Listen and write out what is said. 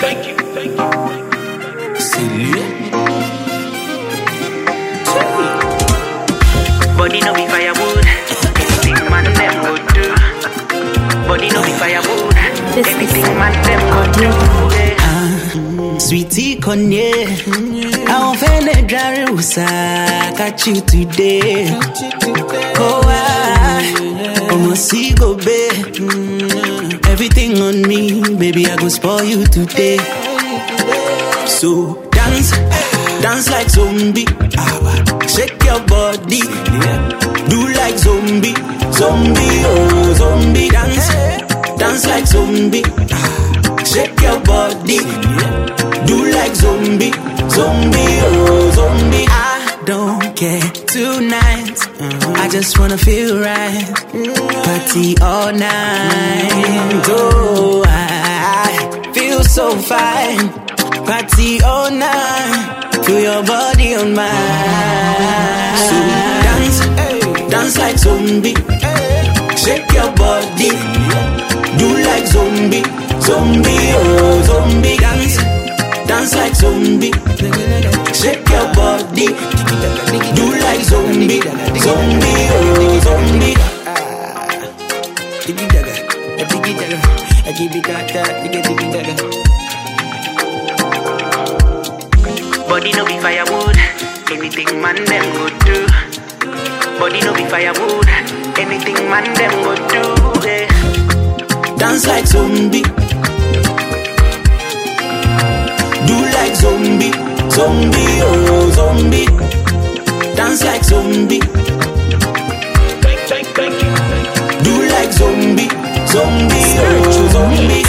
Body no be firewood. Anything man them go do. Body no be firewood. Anything man them go do. Sweetie Kanye, I won't find a Jarusa. Got you today. Oh, I almost see go babe. Everything on me, baby, I go spoil you today. So dance like zombie. Shake your body, do like zombie, oh zombie. Dance like zombie. Shake your body, do like zombie, oh zombie. I don't care tonight. I just wanna feel right. Party all night. Oh, I feel so fine. Party all night. Feel your body on mine. So dance like zombie. Shake your body, do like zombie, oh zombie. Dance like zombie. Shake your body, do like zombie, oh zombie. Body no be firewood. Anything man them go do. Body no be firewood. Anything man them go do. Yeah. Dance like zombie. Do like zombie, oh zombie. Dance like zombie. Do like zombie, oh zombie.